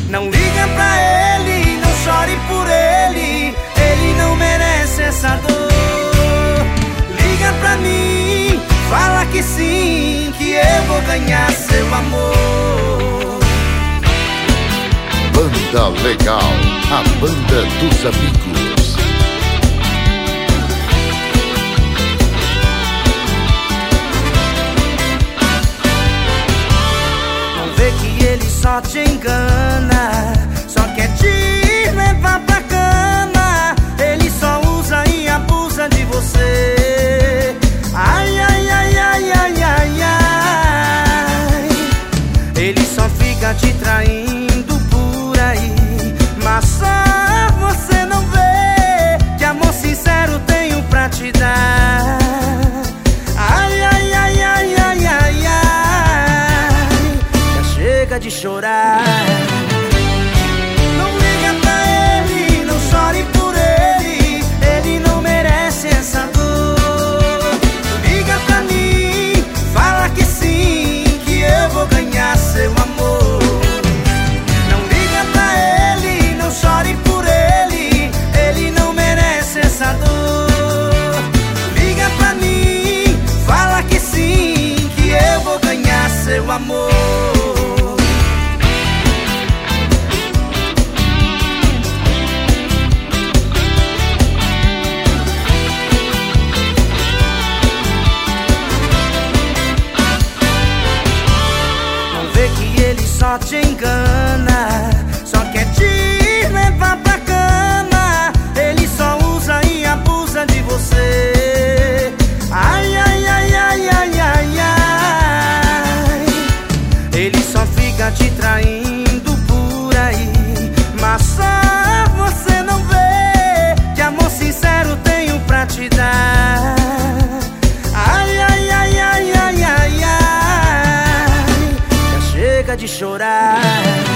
Não liga pra ele, não chore por ele, ele não merece essa dor. Liga pra mim, fala que sim, que eu vou ganhar seu amor. Banda Legal, a banda dos amigos. Não vê que ele só te engana, só quer te levar pra cama. Ele só usa e abusa de você. Ai, ai, ai, ai, ai, ai, ai. Ele só fica te traindo por aí, mas só você não vê que amor sincero tenho pra te dar. Ai, ai, ai, ai, ai, ai, ai. Já chega de chorar. Não liga pra ele, não chore por ele, ele não merece essa dor. Liga pra mim, fala que sim, que eu vou ganhar seu amor. Não liga pra ele, não chore por ele, ele não merece essa dor. Liga pra mim, fala que sim, que eu vou ganhar seu amor. Só te engana, só quer te levar pra cama. Ele só usa e abusa de você. Ai, ai, ai, ai, ai, ai, ai. Ele só fica te traindo por aí, mas só você não vê que amor sincero tenho pra te dar. Ai, ai, ai, ai, ai, ai, ai. Já chega de chorar.